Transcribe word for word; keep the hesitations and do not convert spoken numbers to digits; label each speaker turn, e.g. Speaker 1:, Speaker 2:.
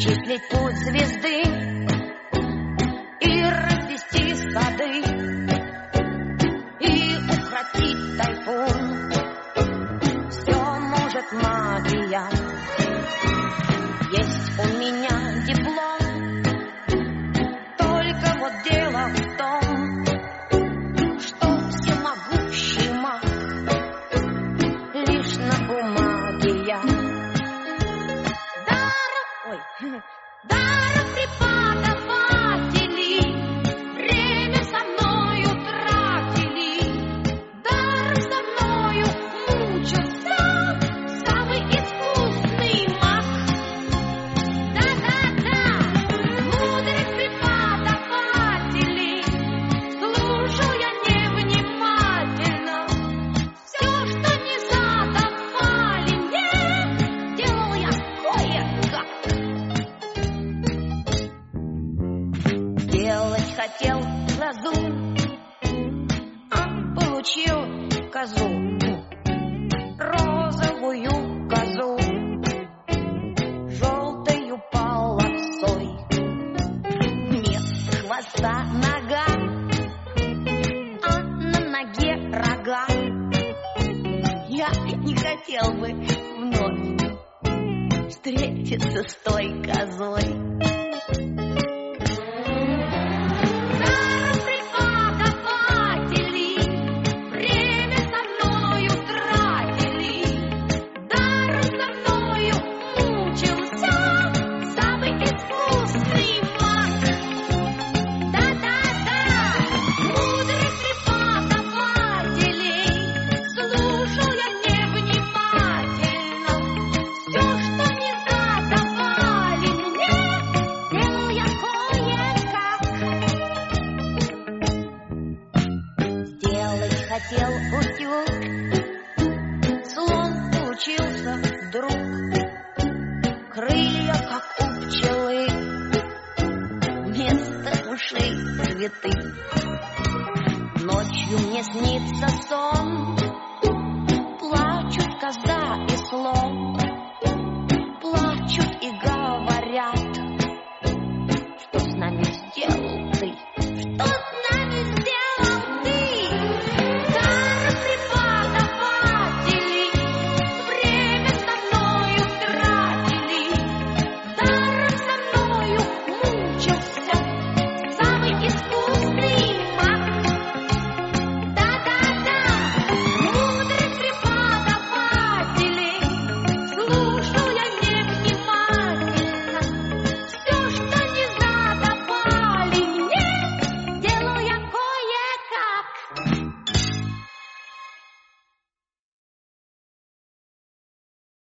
Speaker 1: Исчислить путь звезды и развести сады, и укротить тайфун. Все может магия. Есть у меня диплом, только вот дело в том, что всемогущий маг лишь на бумаге я. Даром преподаватели время со мною тратили, даром со мною мучился самый искусный маг. Да-да-да, мудрых преподавателей слушал я невнимательно. Все, что не задавали мне, делал я кое-как. Делать хотел грозу, а получил козу, розовую козу, желтою полосой. Нет хвоста нога, а на ноге рога. Я не хотел бы вновь встретиться с той козой. Хотел утюг, слон получился вдруг, крылья, как у пчелы, вместо ушей цветы. Ночью мне снится сон, плачут коза и слон.